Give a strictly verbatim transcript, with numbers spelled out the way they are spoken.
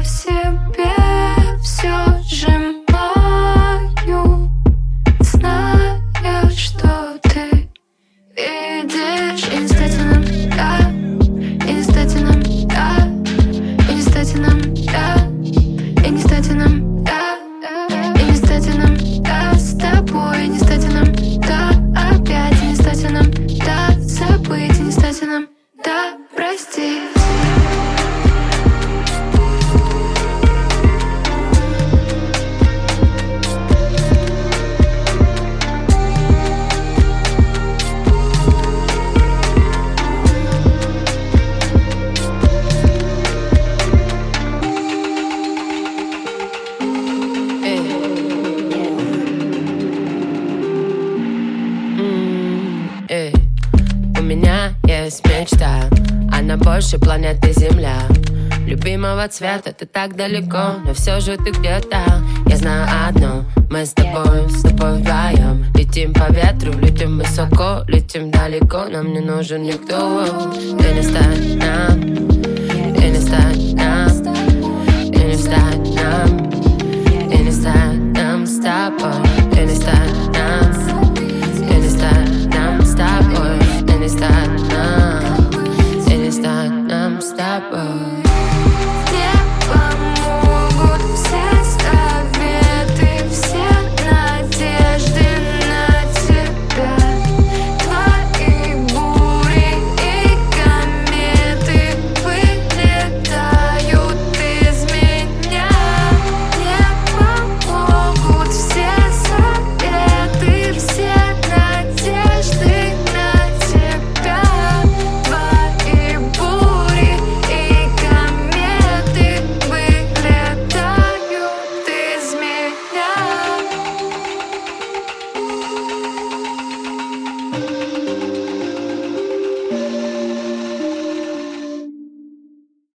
в себе все сжимаю, зная, что ты видишь. И не стать нам, да, и не стать нам, да, и не стать нам, да, и не стать нам, да, и не стать нам, да, с тобой, и не стать нам, да, опять, и не стать нам, да, забыть, и не стать нам, да, простить. Эй, у меня есть мечта, она больше планеты Земля. Любимого цвета ты так далеко, но все же ты где-то. Я знаю одно, мы с тобой, с тобой вдвоем. Летим по ветру, летим высоко, летим далеко. Нам не нужен никто. И не стать нам, и не стать нам, и не стать нам, и не стать нам с тобой, и не стать нам, и не стать нам с тобой, и не стать нам, и не стать нам с тобой. Yeah.